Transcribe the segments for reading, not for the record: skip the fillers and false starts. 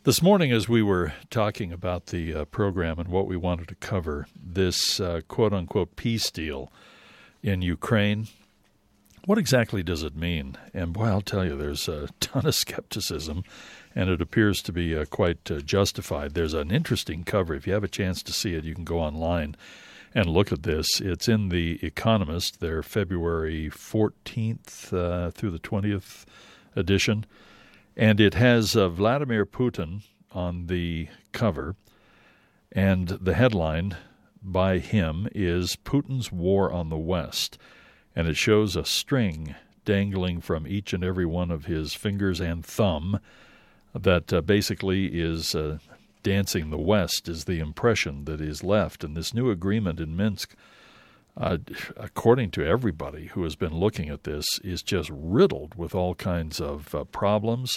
This morning, as we were talking about the program and what we wanted to cover, this quote-unquote peace deal in Ukraine, what exactly does it mean? And boy, I'll tell you, there's a ton of skepticism, and it appears to be quite justified. There's an interesting cover. If you have a chance to see it, you can go online and look at this. It's in The Economist, their February 14th through the 20th edition. And it has Vladimir Putin on the cover, and the headline by him is Putin's War on the West. And it shows a string dangling from each and every one of his fingers and thumb that basically is dancing the West, is the impression that is left. And this new agreement in Minsk, according to everybody who has been looking at this, is just riddled with all kinds of problems.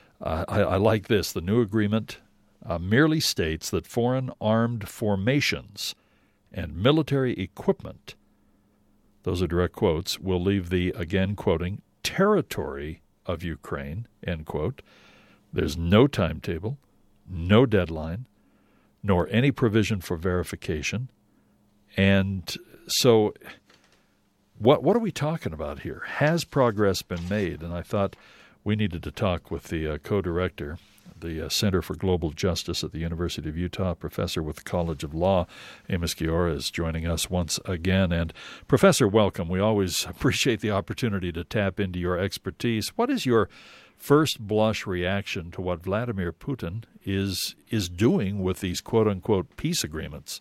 I like this. The new agreement merely states that foreign armed formations and military equipment, those are direct quotes, will leave the, again quoting, territory of Ukraine, end quote. There's no timetable, no deadline, nor any provision for verification. And so what are we talking about here? Has progress been made? And I thought we needed to talk with the co-director, the Center for Global Justice at the University of Utah, professor with the College of Law. Amos Guiora is joining us once again. And Professor, welcome. We always appreciate the opportunity to tap into your expertise. What is your first blush reaction to what Vladimir Putin is doing with these quote-unquote peace agreements?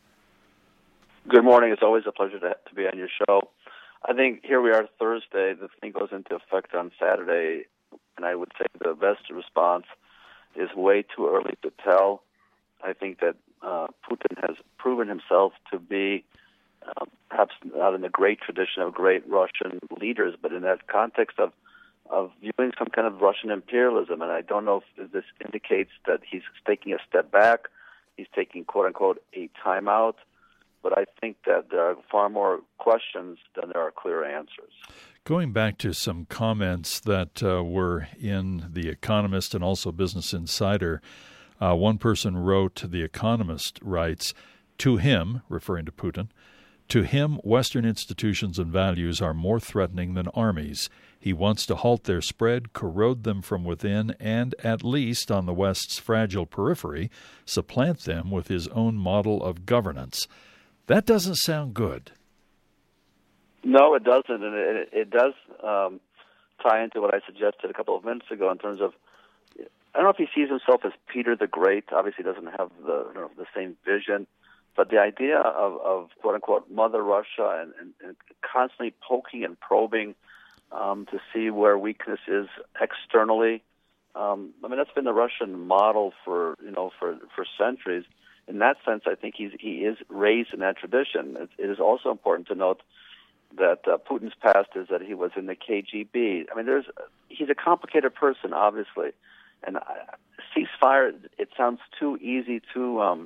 Good morning. It's always a pleasure to be on your show. I think here we are Thursday. The thing goes into effect on Saturday, and I would say the best response is way too early to tell. I think that Putin has proven himself to be perhaps not in the great tradition of great Russian leaders, but in that context of viewing some kind of Russian imperialism. And I don't know if this indicates that he's taking a step back, he's taking, quote-unquote, a timeout. But I think that there are far more questions than there are clear answers. Going back to some comments that were in The Economist and also Business Insider, one person wrote, The Economist writes, to him, referring to Putin, to him, Western institutions and values are more threatening than armies. He wants to halt their spread, corrode them from within, and, at least on the West's fragile periphery, supplant them with his own model of governance. That doesn't sound good. No, it doesn't, and it does tie into what I suggested a couple of minutes ago in terms of, I don't know if he sees himself as Peter the Great. Obviously, he doesn't have the same vision, but the idea of quote unquote Mother Russia and constantly poking and probing to see where weakness is externally. I mean, that's been the Russian model for centuries. In that sense, I think he is raised in that tradition. It is also important to note that Putin's past is that he was in the KGB. I mean, he's a complicated person, obviously, and ceasefire. It sounds too easy of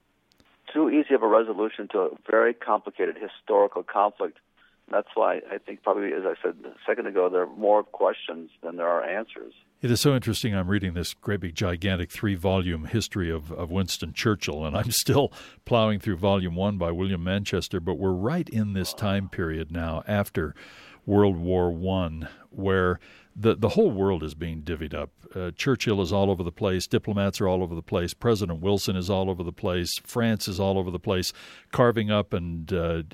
a resolution to a very complicated historical conflict. And that's why I think probably, as I said a second ago, there are more questions than there are answers. It is so interesting. I'm reading this great big gigantic 3-volume history of Winston Churchill, and I'm still plowing through Volume 1 by William Manchester, but we're right in this time period now after World War I, where the whole world is being divvied up. Churchill is all over the place. Diplomats are all over the place. President Wilson is all over the place. France is all over the place, carving up and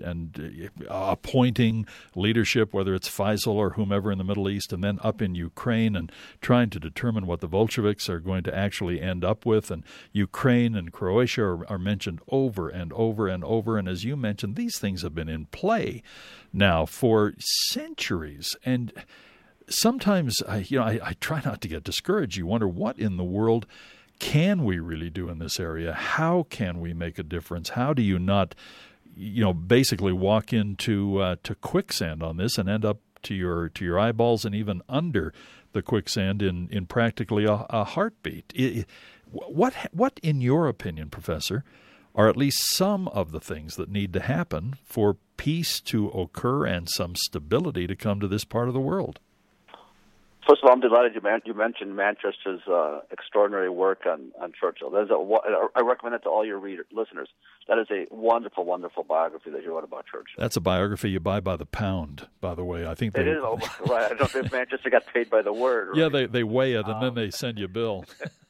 appointing leadership, whether it's Faisal or whomever in the Middle East, and then up in Ukraine and trying to determine what the Bolsheviks are going to actually end up with. And Ukraine and Croatia are mentioned over and over and over. And as you mentioned, these things have been in play now for centuries. And sometimes, I try not to get discouraged. You wonder, what in the world can we really do in this area? How can we make a difference? How do you not, basically walk into to quicksand on this and end up to your eyeballs and even under the quicksand in practically a heartbeat? What, in your opinion, Professor, are at least some of the things that need to happen for peace to occur and some stability to come to this part of the world? First of all, I'm delighted you mentioned Manchester's extraordinary work on Churchill. I recommend it to all your listeners. That is a wonderful, wonderful biography that you wrote about Churchill. That's a biography you buy by the pound, by the way. I think it is. Right. I don't know if Manchester got paid by the word. Right? Yeah, they weigh it, and then they send you a bill.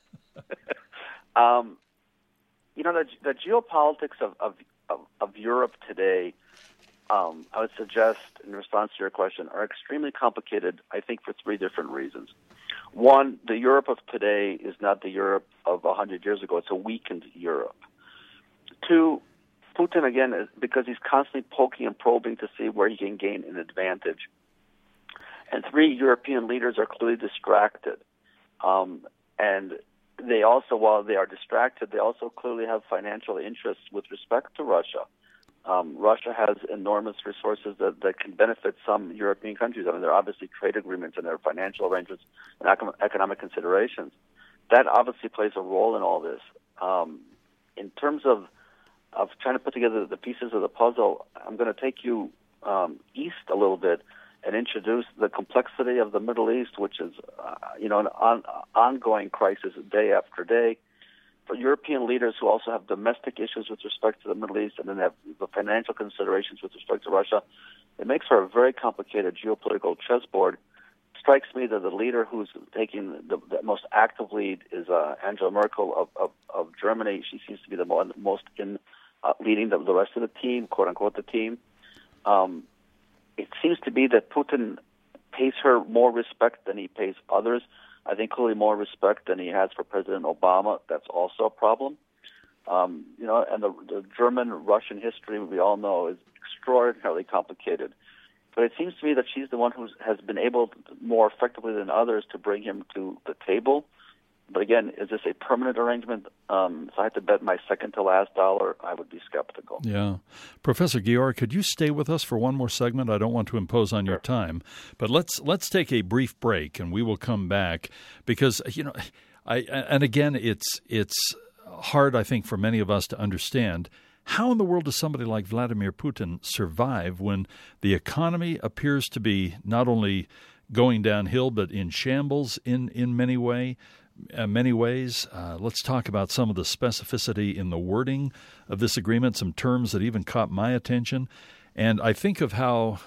The geopolitics of Europe today, I would suggest, in response to your question, are extremely complicated, I think, for three different reasons. One, the Europe of today is not the Europe of 100 years ago. It's a weakened Europe. Two, Putin, again, because he's constantly poking and probing to see where he can gain an advantage. And three, European leaders are clearly distracted. And they also, while they are distracted, they also clearly have financial interests with respect to Russia. Russia has enormous resources that can benefit some European countries. I mean, there are obviously trade agreements and there are financial arrangements and economic considerations. That obviously plays a role in all this. In terms of trying to put together the pieces of the puzzle, I'm going to take you east a little bit and introduce the complexity of the Middle East, which is an ongoing crisis day after day. For European leaders who also have domestic issues with respect to the Middle East and then have the financial considerations with respect to Russia, it makes for a very complicated geopolitical chessboard. It strikes me that the leader who's taking the most active lead is Angela Merkel of Germany. She seems to be the most in leading the rest of the team, quote-unquote the team. It seems to be that Putin pays her more respect than he pays others. I think clearly more respect than he has for President Obama. That's also a problem. And the German-Russian history, we all know, is extraordinarily complicated. But it seems to me that she's the one who has been able more effectively than others to bring him to the table. But again, is this a permanent arrangement? If I had to bet my second to last dollar, I would be skeptical. Yeah. Professor Giora, could you stay with us for one more segment? I don't want to impose on your time, but let's take a brief break and we will come back because, again, it's hard, I think, for many of us to understand how in the world does somebody like Vladimir Putin survive when the economy appears to be not only going downhill but in shambles in many ways. Let's talk about some of the specificity in the wording of this agreement, some terms that even caught my attention. And I think of how,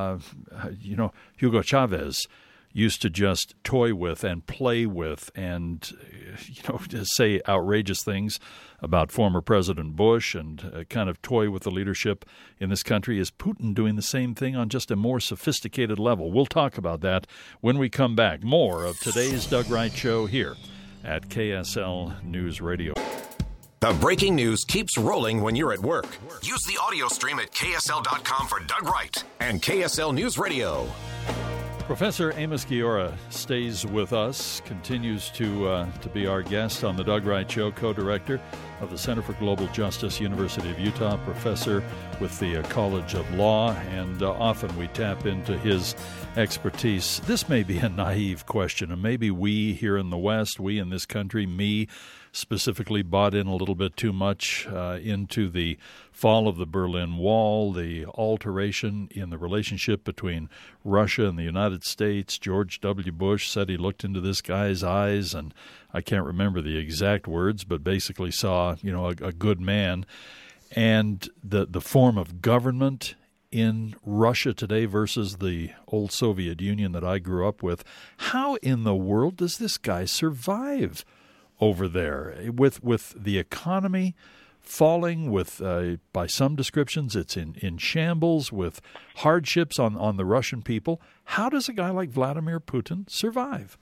Hugo Chavez used to just toy with and play with and, say outrageous things about former President Bush and kind of toy with the leadership in this country. Is Putin doing the same thing on just a more sophisticated level? We'll talk about that when we come back. More of today's Doug Wright Show here at KSL News Radio. The breaking news keeps rolling when you're at work. Use the audio stream at KSL.com for Doug Wright and KSL News Radio. Professor Amos Giora stays with us, continues to be our guest on the Doug Wright Show, co-director of the Center for Global Justice, University of Utah, professor with the College of Law, and often we tap into his expertise. This may be a naive question, and maybe we here in the West, we in this country, me specifically, bought in a little bit too much into the fall of the Berlin Wall, the alteration in the relationship between Russia and the United States. George W. Bush said he looked into this guy's eyes, and I can't remember the exact words, but basically saw, a good man. And the form of government in Russia today versus the old Soviet Union that I grew up with. How in the world does this guy survive over there with the economy falling, with by some descriptions it's in shambles, with hardships on the Russian people? How does a guy like Vladimir Putin survive?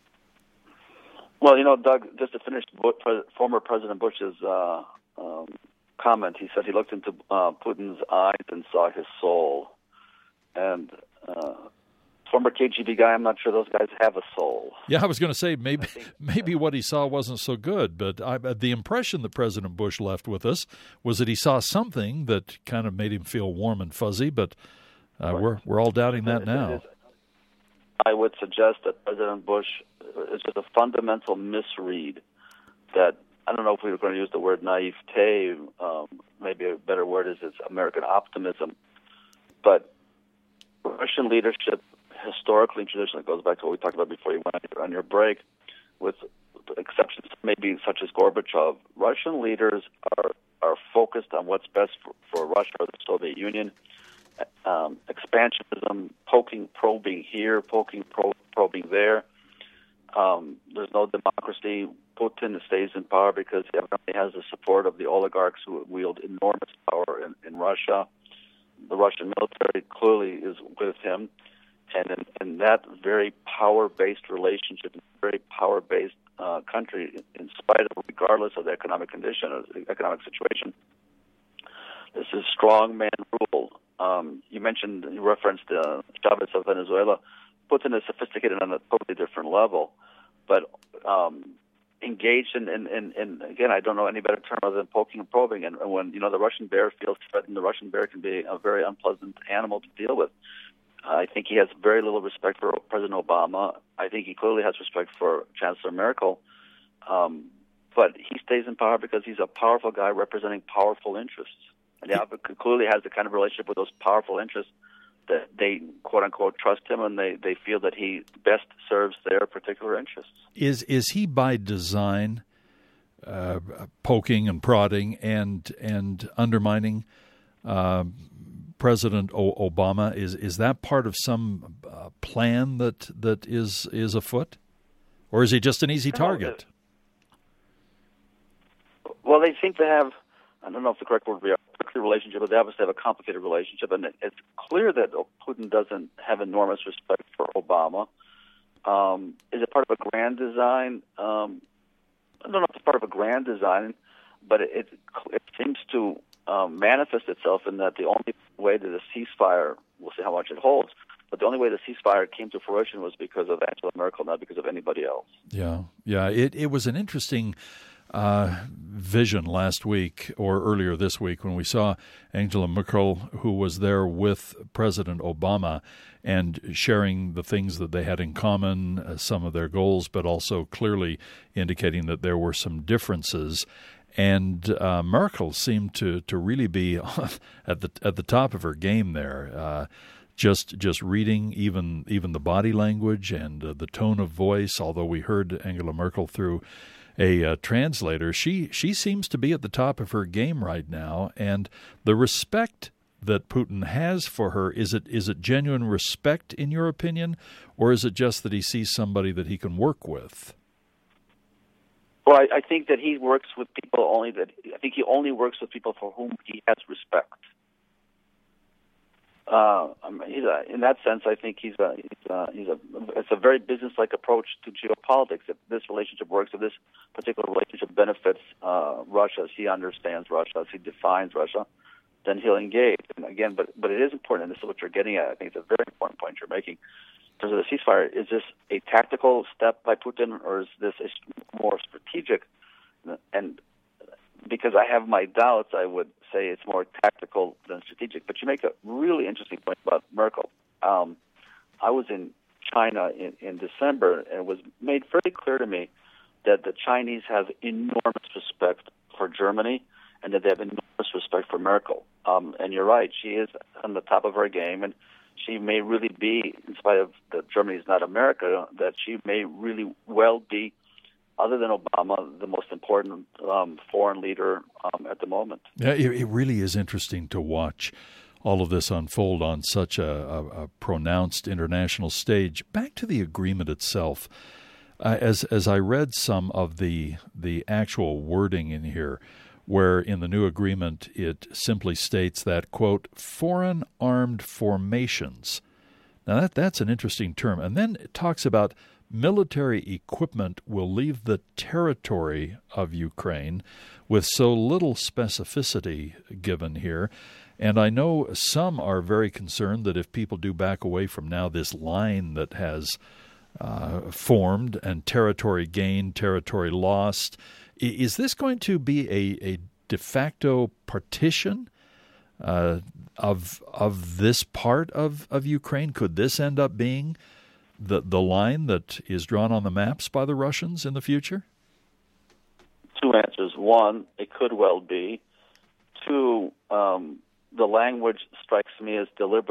Well, Doug, just to finish former President Bush's comment, he said he looked into Putin's eyes and saw his soul. And former KGB guy, I'm not sure those guys have a soul. Yeah, I was going to say maybe what he saw wasn't so good, but the impression that President Bush left with us was that he saw something that kind of made him feel warm and fuzzy, but we're all doubting that now. I would suggest that President Bush is just a fundamental misread that, I don't know if we were going to use the word naivete, maybe a better word is American optimism, but Russian leadership historically and traditionally, it goes back to what we talked about before you went on your break, with exceptions maybe such as Gorbachev, Russian leaders are focused on what's best for Russia or the Soviet Union. Expansionism, probing here, probing there. There's no democracy. Putin stays in power because he evidently has the support of the oligarchs who wield enormous power in Russia. The Russian military clearly is with him. And in that very power-based relationship, very power-based country, in spite of, regardless of the economic condition or the economic situation, this is strongman rule. You referenced Chavez of Venezuela. Putin is sophisticated on a totally different level, but engaged in again, I don't know any better term other than poking and probing. And when the Russian bear feels threatened, the Russian bear can be a very unpleasant animal to deal with. I think he has very little respect for President Obama. I think he clearly has respect for Chancellor Merkel. But he stays in power because he's a powerful guy representing powerful interests. And he clearly has the kind of relationship with those powerful interests that they, quote-unquote, trust him, and they feel that he best serves their particular interests. Is he by design poking and prodding and undermining President Obama? Is that part of some plan that is afoot? Or is he just an easy target? Well, they seem to have, I don't know if the correct word would be a relationship, but they obviously have a complicated relationship, and it's clear that Putin doesn't have enormous respect for Obama. Is it part of a grand design? I don't know if it's part of a grand design, but it seems to manifest itself in that the only way that the ceasefire, we'll see how much it holds, but the only way the ceasefire came to fruition was because of Angela Merkel, not because of anybody else. Yeah. It was an interesting vision last week or earlier this week when we saw Angela Merkel, who was there with President Obama and sharing the things that they had in common, some of their goals, but also clearly indicating that there were some differences. And Merkel seemed to really be at the top of her game there. Just reading even the body language and the tone of voice. Although we heard Angela Merkel through a translator, she seems to be at the top of her game right now. And the respect that Putin has for her, is it genuine respect in your opinion, or is it just that he sees somebody that he can work with? Well, I think that he works with people I think he only works with people for whom he has respect. In that sense, I think it's a very business-like approach to geopolitics. If this relationship works, if this particular relationship benefits Russia as he understands Russia, as he defines Russia, then he'll engage. And again, but it is important, and this is what you're getting at. I think it's a very important point you're making. In terms of the ceasefire, is this a tactical step by Putin, or is this more strategic? And because I have my doubts, I would say it's more tactical than strategic. But you make a really interesting point about Merkel. I was in China in December, and it was made very clear to me that the Chinese have enormous respect for Germany and that they have enormous respect for Merkel. And you're right, she is on the top of her game, and she may really be, in spite of that Germany is not America, that she may really well be, other than Obama, the most important foreign leader at the moment. Yeah, it really is interesting to watch all of this unfold on such a pronounced international stage. Back to the agreement itself, as I read some of the actual wording in here, where in the new agreement it simply states that, quote, foreign armed formations. Now that's an interesting term. And then it talks about military equipment will leave the territory of Ukraine, with so little specificity given here. And I know some are very concerned that if people do back away from now this line that has formed and territory gained, territory lost, is this going to be a de facto partition of this part of Ukraine? Could this end up being the line that is drawn on the maps by the Russians in the future? Two answers. One, it could well be. Two, the language strikes me as deliberate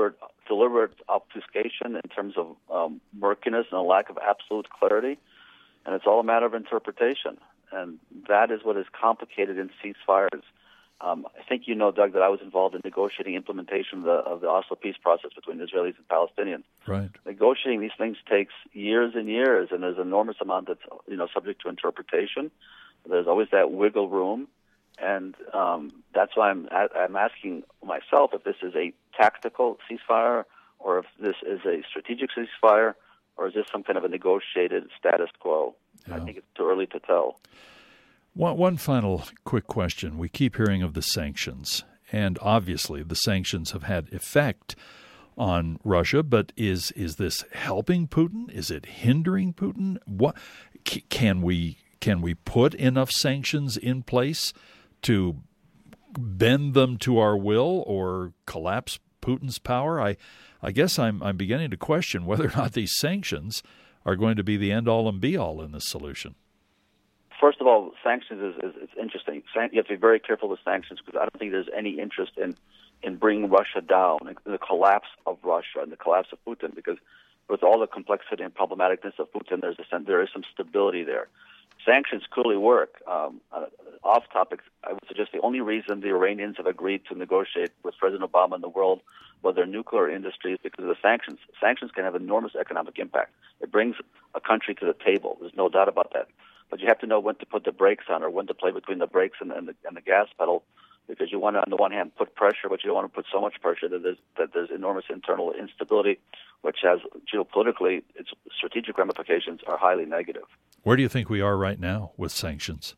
deliberate obfuscation in terms of murkiness and a lack of absolute clarity, and it's all a matter of interpretation. And that is what is complicated in ceasefires. I think you know, Doug, that I was involved in negotiating implementation of the Oslo peace process between Israelis and Palestinians. Right. Negotiating these things takes years and years, and there's an enormous amount that's subject to interpretation. There's always that wiggle room, and that's why I'm asking myself if this is a tactical ceasefire or if this is a strategic ceasefire or is this some kind of a negotiated status quo. Yeah. I think it's too early to tell. One final quick question. We keep hearing of the sanctions, and obviously the sanctions have had effect on Russia, but is this helping Putin? Is it hindering Putin? What can we put enough sanctions in place to bend them to our will or collapse Putin's power? I guess I'm beginning to question whether or not these sanctions are going to be the end-all and be-all in this solution. First of all, sanctions is interesting. You have to be very careful with sanctions because I don't think there's any interest in bringing Russia down, the collapse of Russia and the collapse of Putin, because with all the complexity and problematicness of Putin, there is some stability there. Sanctions clearly work. Off topic, I would suggest the only reason the Iranians have agreed to negotiate with President Obama and the world about their nuclear industry is because of the sanctions. Sanctions can have enormous economic impact. It brings a country to the table. There's no doubt about that. But you have to know when to put the brakes on or when to play between the brakes and the gas pedal, because you want to, on the one hand, put pressure, but you don't want to put so much pressure that there's enormous internal instability, which has geopolitically, its strategic ramifications are highly negative. Where do you think we are right now with sanctions?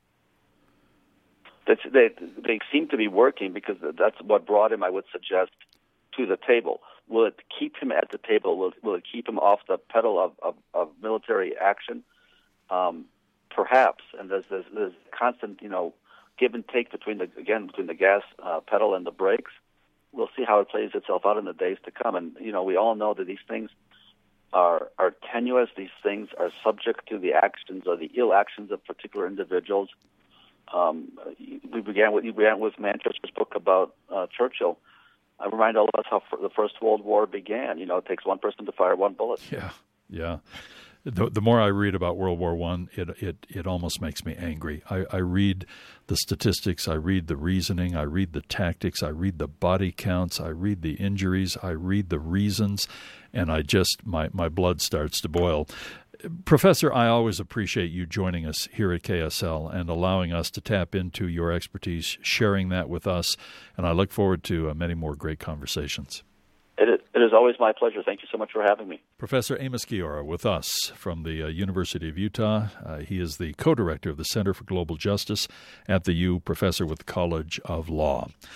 They seem to be working because that's what brought him, I would suggest, to the table. Will it keep him at the table? Will it keep him off the pedal of military action? Perhaps. And there's constant, give and take between the gas pedal and the brakes. We'll see how it plays itself out in the days to come. And we all know that these things are tenuous. These things are subject to the actions or the ill actions of particular individuals. We began with Manchester's book about Churchill. I remind all of us how the First World War began. It takes one person to fire one bullet. Yeah. The more I read about World War I, it almost makes me angry. I read the statistics, I read the reasoning, I read the tactics, I read the body counts, I read the injuries, I read the reasons, and my blood starts to boil. Professor, I always appreciate you joining us here at KSL and allowing us to tap into your expertise, sharing that with us, and I look forward to many more great conversations. It is always my pleasure. Thank you so much for having me. Professor Amos Guiora with us from the University of Utah. He is the co-director of the Center for Global Justice at the U, professor with the College of Law.